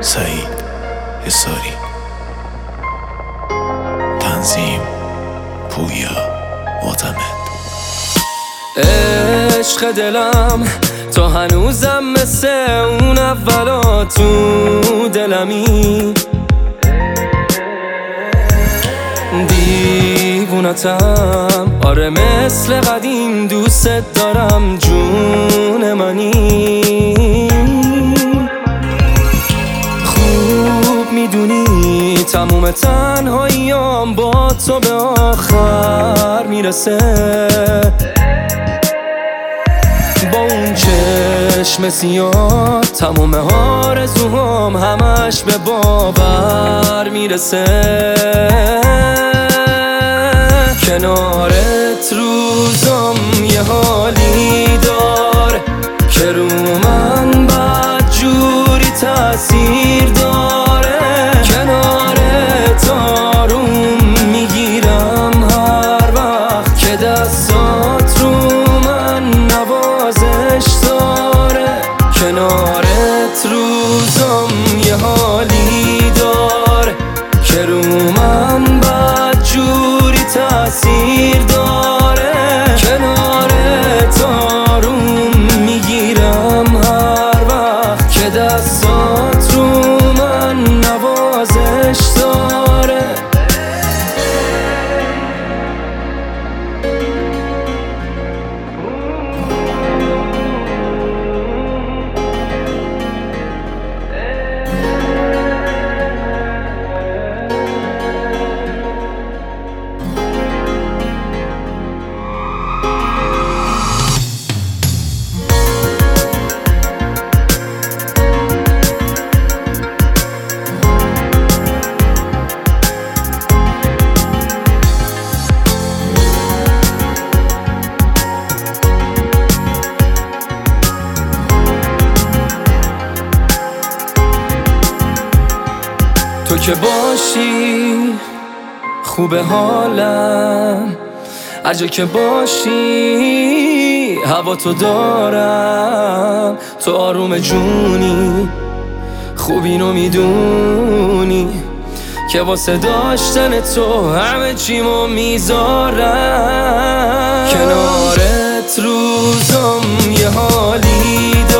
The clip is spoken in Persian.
سعید حصاری. تنظیم پویا معتمد. عشق دلم تو هنوزم مثل اون اولا تو دلمی، دیوونتم آره مثل قدیم، دوست دارم جون منی. خوب میدونی تموم تنهاییام با تو به آخر میرسه، با اون چشم سیاه تموم آرزوهام همش به باور میرسه. کنارت روزم یه حالی داره که رو من بد جوری تأثیر داره. کنارت آروم میگیرم هر وقت که دستات رو من نوازش داره. کنارت روزم یه حالی داره که رو من بد جوری تأثیر داره. کنارت آروم میگیرم هر وقت که دستات رو من نوازش داره. تو که باشی خوبه حالم، هر جا که باشی هوا تو دارم. تو آروم جونی خوبینو میدونی که واسه داشتن تو همه چیمو میذارم. کنارت روزم یه حالی